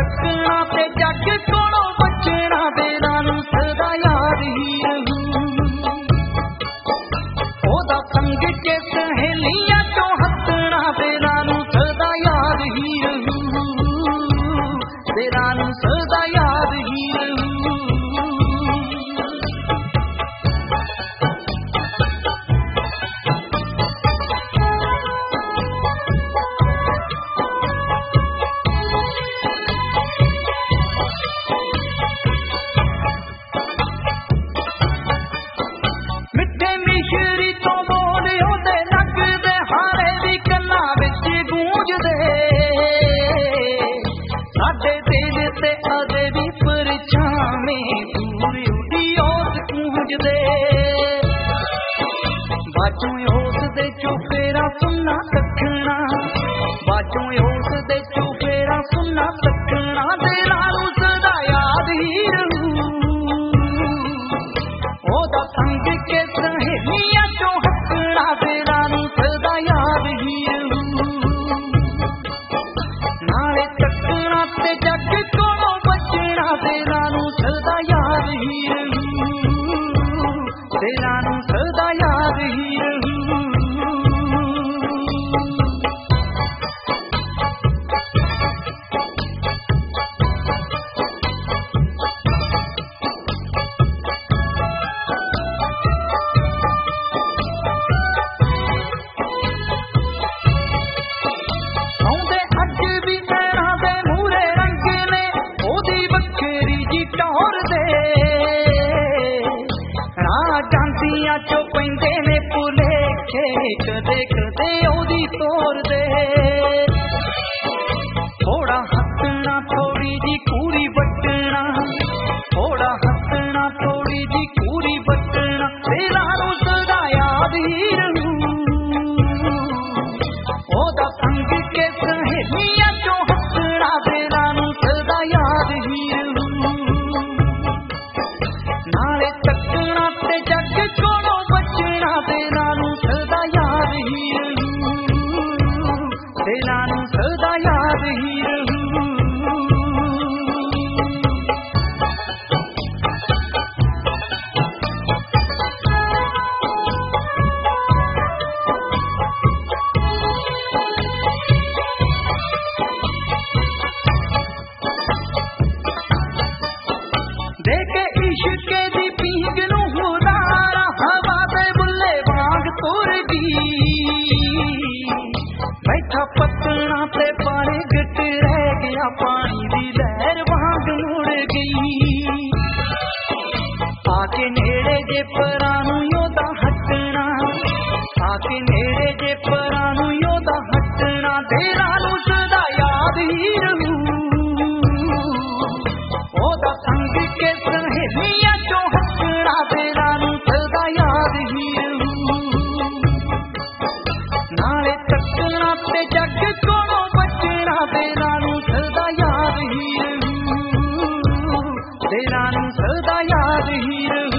तकना ते जग कोलों बचना तेरा नूं सदा याद ही रहूं ओदा संग के सहेलियां चों हसना तेरा नूं सदा याद ही रहूं तेरा नूं सदा याद ही रहूं बाजों होश दे चुफेरा सुनना तकना बाजों होश दे चुफेरा सुनना तकना तेरा नूं सदा याद ही रहूं ओदा संग के सहेलियां चों हसना तेरा नूं सदा याद ही रहूं नाले तकना ते जग कोलों बचना तेरा नूं सदा याद ही रहूं तेरा नूं सदा याद ही रहूं आउंदे अज भी पैरां दे मूरे रंग ने ओदी बखेरी जी टौर दे ਜਾਂਦੀਆਂ ਚੋਂ ਪੈਂਦੇ ਨੇ ਭੁਲੇਖੇ ਕਦੇ ਕਦੇ ਉਹਦੀ ਤੋਰ ਦੇ ਥੋੜਾ ਹੱਸਣਾ ਥੋੜੀ ਜੀ ਕੂਰੀ ਵੱਟਣਾ ਥੋੜਾ ਹੱਸਣਾ ਥੋੜੀ ਜੀ ਕੂਰੀ ਵੱਟਣਾ ਤੇਰਾ ਨੂੰ ਸਦਾ ਯਾਦ ਹੀ ਰਹੂੰ ਉਹਦਾ ਸੰਗ ਕੇ ਸਹੇਲੀਆਂ ਚੋਂ ਹੱਸਣਾ ਤੇਰਾ ਨੂੰ ਸਦਾ ਯਾਦ ਹੀ ਰਹੂੰ ਨਾਲੇ ਤੱਕਣਾ ਤੇ ਜੱਗ ਕੋਲੋਂ ਬਚਣਾ ਤੇਰਾ ਨੂੰ ਸਦਾ ਯਾਦ ਹੀ ਰਹੂੰ ਤੇਰਾ ਨੂੰ ਸਦਾ ਯਾਦ ਹੀ ਰਹੂੰ देखे इश्क दी पींग नूं हुरारा हवा दे बुल्ले वांग तुर गई बैठा पत्तना ते पानी गट रह गया पानी दी लहर वांग मुड़ गई आके नेड़े जे परां नूं योदा हटना आके नेड़े जे परां नूं योदा हटना तेरा नूं सदा याद ही रहूं ओदा संग के सहेलियां चों हसना तेरा नूं सदा याद ही रहूं नाले तकना ते जग कोलों बचना तेरा नूं सदा याद ही रहूं तेरा नूं सदा याद ही रहूं